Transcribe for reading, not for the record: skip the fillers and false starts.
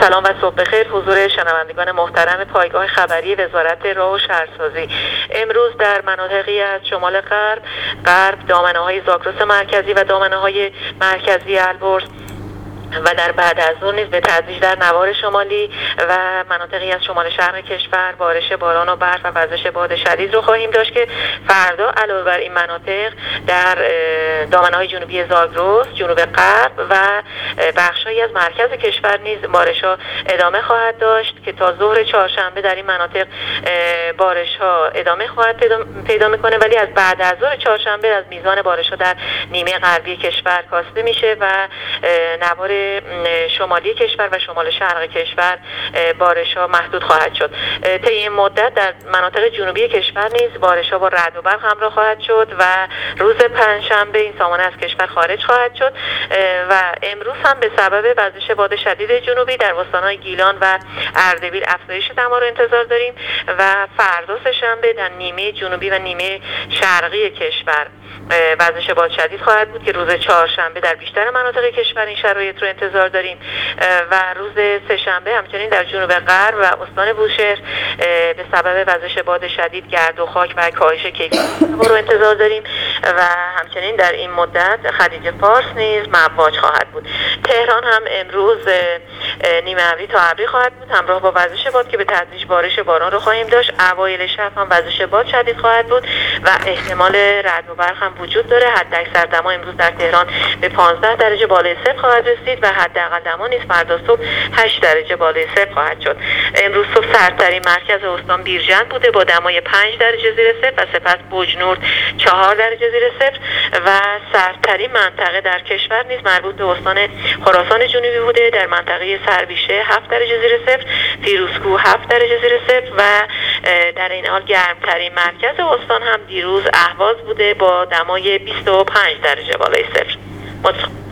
سلام و صبح بخیر حضور شنوندگان محترم پایگاه خبری وزارت راه و شهرسازی. امروز در مناطقی از شمال غرب دامنه‌های زاگرس مرکزی و دامنه‌های مرکزی البرز و در بعد از ظهر نیز به تدریج در نوار شمالی و مناطقی از شمال شرق کشور بارش باران و برف و وزش باد شدید رو خواهیم داشت که فردا علاوه بر این مناطق در دامنه‌های جنوبی زاگرس، جنوب غرب و بخش‌هایی از مرکز کشور نیز بارش‌ها ادامه خواهد داشت که تا ظهر چهارشنبه در این مناطق بارش‌ها ادامه خواهد پیدا می‌کنه، ولی از بعد از ظهر چهارشنبه از میزان بارش‌ها در نیمه غربی کشور کاسته میشه و نوار شمالی کشور و شمال شرق کشور بارش‌ها محدود خواهد شد. طی این مدت در مناطق جنوبی کشور نیز بارش‌ها با رعد و برق همراه خواهد شد و روز پنجشنبه این سامانه از کشور خارج خواهد شد و امروز هم به سبب وزش باد شدید جنوبی در استان‌های گیلان و اردبیل افزایش دما رو انتظار داریم و فردا سه‌شنبه در نیمه جنوبی و نیمه شرقی کشور وزش باد شدید خواهد بود که روز چهارشنبه در بیشتر مناطق کشور این شرایط رو انتظار داریم و روز سه‌شنبه همچنین در جنوب غرب و استان بوشهر به سبب وزش باد شدید گرد و خاک و کاهش کیفیت هوا رو انتظار داریم و همچنین در این مدت خلیج فارس نیز مواج خواهد بود. تهران هم امروز نیمه ابری تا ابری خواهد بود همراه با وزش باد که به تدریج بارش باران رو خواهیم داشت. اوایل شب هم وزش باد شدید خواهد بود و احتمال رعد و برق هم وجود داره. حداکثر دما امروز در تهران به 15 درجه بالای صفر خواهد رسید و حداقل دما نیز فردا صبح 8 درجه بالای صفر خواهد شد. امروز صبح سردترین مرکز استان بیرجند بوده با دمای 5 درجه زیر صفر و سپس بوجنورد 4 درجه زیر صفر و سردترین منطقه در کشور نیز مربوط به استان خراسان جنوبی بوده در منطقه سربیشه 7 درجه زیر صفر، فیروزکوه 7 درجه زیر صفر و در این حال گرمترین مرکز استان هم دیروز اهواز بوده با دمای 25 درجه بالای صفر.